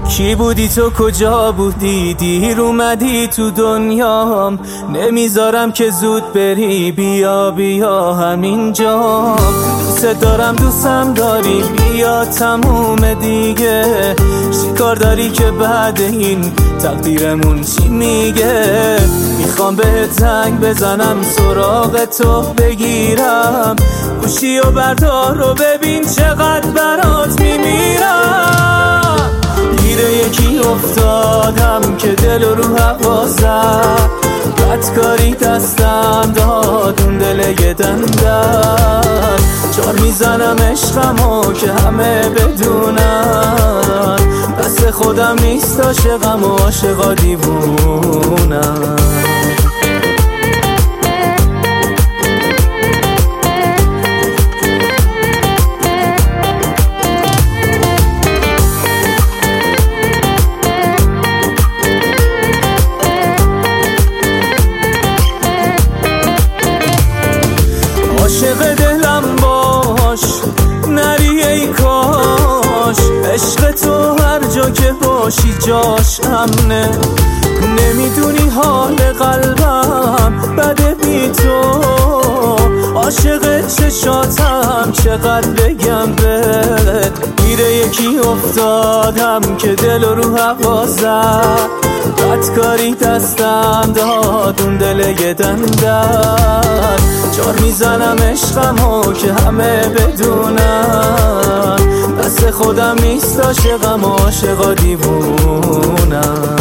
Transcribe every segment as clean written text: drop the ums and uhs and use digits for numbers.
کی بودی تو کجا بودی دیر اومدی تو دنیام نمیذارم که زود بری بیا بیا همینجام دوست دارم دوستم داری بیا تموم دیگه چیکار داری که بعد این تقدیرمون چی میگه میخوام بهت زنگ بزنم سراغ تو بگیرم گوشی و بردار و ببین چقدر برات میمیرم گیره یکی افتادم که دل رو هوا زد بدکاری دستم داد اون دل یه دندن چار میزنم عشقمو که همه بدونن دست خودم نیست عاشقم و عاشقا دیوونم عاشق دلم باش نری ای کاش عشق تو هر جا که باشی جاش امنه نمیدونی حال قلبم بده بی تو عاشق چشاتم چقدر بگم بهت گیره یکی افتادم که دل رو هوا زد بدکاری دستم داد اون دل یه دندن چار میزنم عشقمو که همه بدونن دست خودم نیست عاشقم و عاشقا دیوونم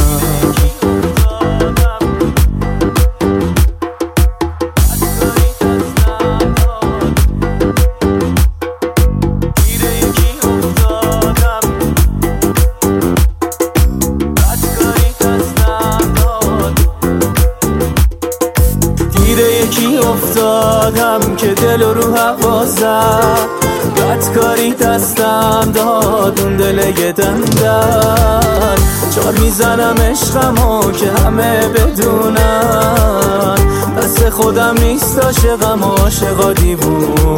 یکی افتادم که دل رو هوا زد بدکاری دستم داد اون دل یه دندن چار میزنم عشقمو که همه بدونن دست خودم نیست عاشقم و عاشقا دیوون